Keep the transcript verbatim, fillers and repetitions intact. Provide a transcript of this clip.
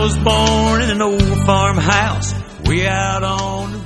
was born in an old farmhouse way out on the